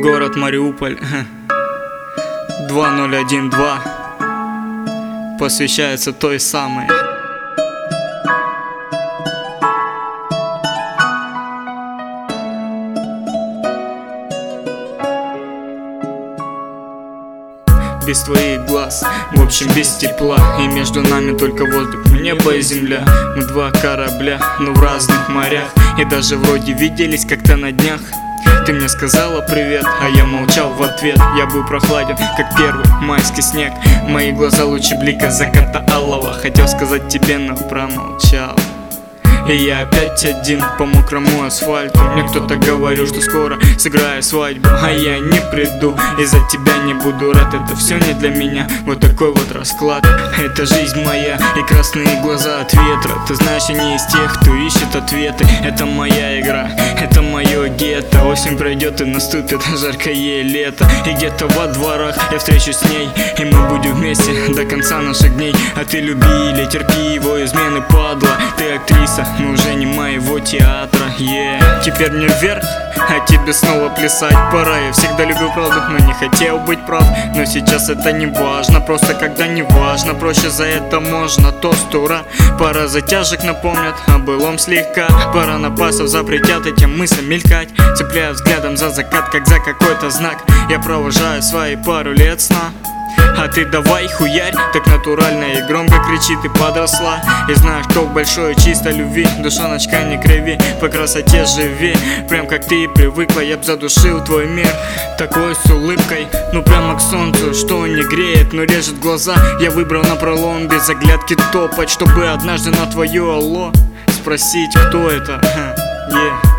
Город Мариуполь 2012 посвящается той самой. Без твоих глаз, в общем без тепла, и между нами только воздух, небо и земля. Мы два корабля, но в разных морях, и даже вроде виделись как-то на днях. Ты мне сказала привет, а я молчал в ответ. Я был прохладен, как первый майский снег. Мои глаза лучше блика заката алого. Хотел сказать тебе, но промолчал. И я опять один по мокрому асфальту. Мне кто-то говорил, что скоро сыграю свадьбу, а я не приду, из-за тебя не буду рад. Это все не для меня, вот такой вот расклад. Это жизнь моя и красные глаза от ветра. Ты знаешь, я не из тех, кто ищет ответы. Это моя игра, это мое гетто. Осень пройдет и наступит жаркое лето. И где-то во дворах я встречусь с ней, и мы будем вместе до конца наших дней. А ты люби или терпи его измены, падла. Ты актриса, но уже не моего театра, Теперь мне вверх, а тебе снова плясать пора. Я всегда любил правду, но не хотел быть прав. Но сейчас это не важно, просто когда не важно, проще за это можно. Тост, ура, пара затяжек напомнят о былом слегка. Пора напасов запретят этим мыслям мелькать. Цепляя взглядом за закат, как за какой-то знак. Я провожаю свои пару лет сна. А ты давай хуярь, так натурально и громко кричи, ты подросла. И знаешь, кто в большой чистой любви, душоночка не криви, по красоте живи. Прям как ты и привыкла, я б задушил твой мир такой с улыбкой, ну прямо к солнцу, что не греет, но режет глаза. Я выбрал напролом без оглядки топать, чтобы однажды на твое алло спросить, кто это,